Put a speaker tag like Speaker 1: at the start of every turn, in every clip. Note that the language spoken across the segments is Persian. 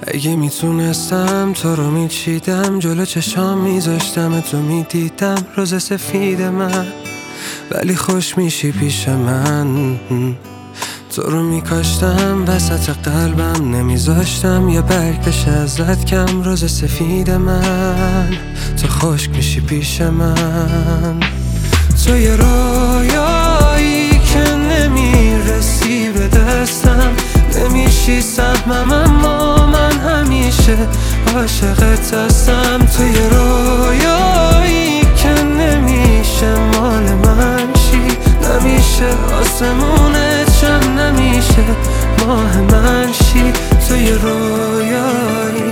Speaker 1: اگه میتونستم تو رو میچیدم، جلو چشام میذاشتم تو میدیدم روز سفید من، ولی خوش میشی پیش من. تو رو میکاشتم وسط قلبم، نمیذاشتم یه برگ بشه ازت کم. روز سفید من، تو خشک میشی پیش من. تو یه رویایی که نمیرسی به دستم، نمیشی سهمم اما من همیشه عاشقت هستم. تو یه رویایی که نمیشه مال من شی، نمیشه آسمونت شم، نمیشه ماه من شی. تو یه رویایی،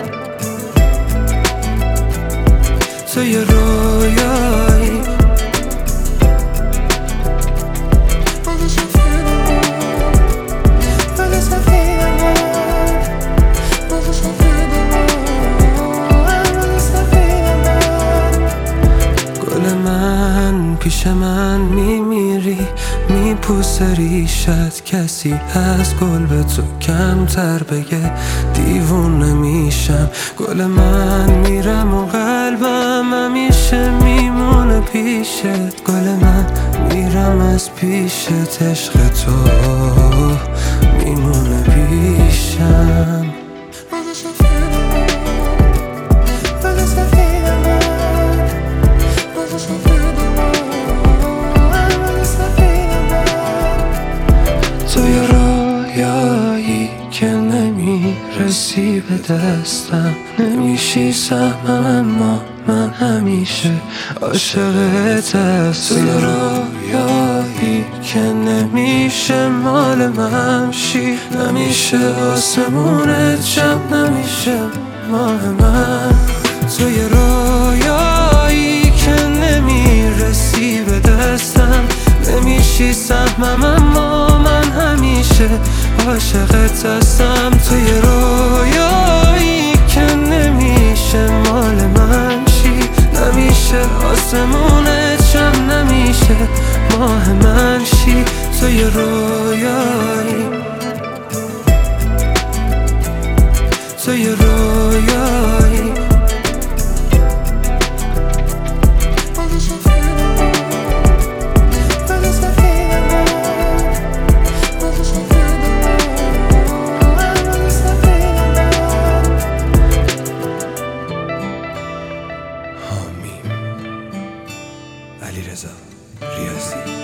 Speaker 1: تو یه رویایی. گل من پیش من میمیری، میپوسه ریشت، کسی از گل به تو کمتر بگه دیوونه میشم. گل من میرم و قلبم همیشه میمونه پیشت. گل من میرم از پیشت، عشق تو میمونه پیشم. تو یه رویایی که نمیرسی به دستم، نمیشی سهمم اما من همیشه عاشقت هستم. تو یه رویایی که نمیشه مال من شی، نمیشه آسمونت شم، نمیشه ماه من. تو یه رویایی که نمیرسی به دستم، نمیشی سهمم اما من همیشه عاشقت هستم. تو یه رویایی که نمیشه مال من شی، نمیشه آسمونت شم، نمیشه ماه من شی. تو یه رویایی، تو یه رویایی. علیرضا ریاضی.